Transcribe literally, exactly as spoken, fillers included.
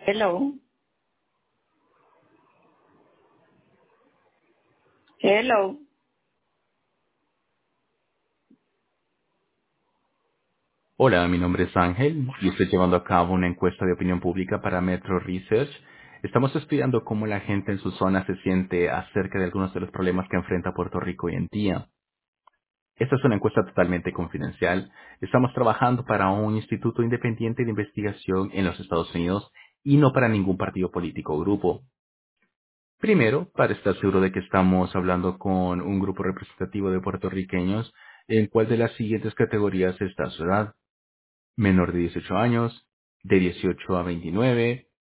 Hello, hello. Hola, mi nombre es Ángel y estoy llevando a cabo una encuesta de opinión pública para Metro Research. Estamos estudiando cómo la gente en su zona se siente acerca de algunos de los problemas que enfrenta Puerto Rico hoy en día. Esta es una encuesta totalmente confidencial. Estamos trabajando para un instituto independiente de investigación en los Estados Unidos y no para ningún partido político o grupo. Primero, para estar seguro de que estamos hablando con un grupo representativo de puertorriqueños, ¿en cuál de las siguientes categorías está su edad? Menor de dieciocho años, de dieciocho a veintinueve,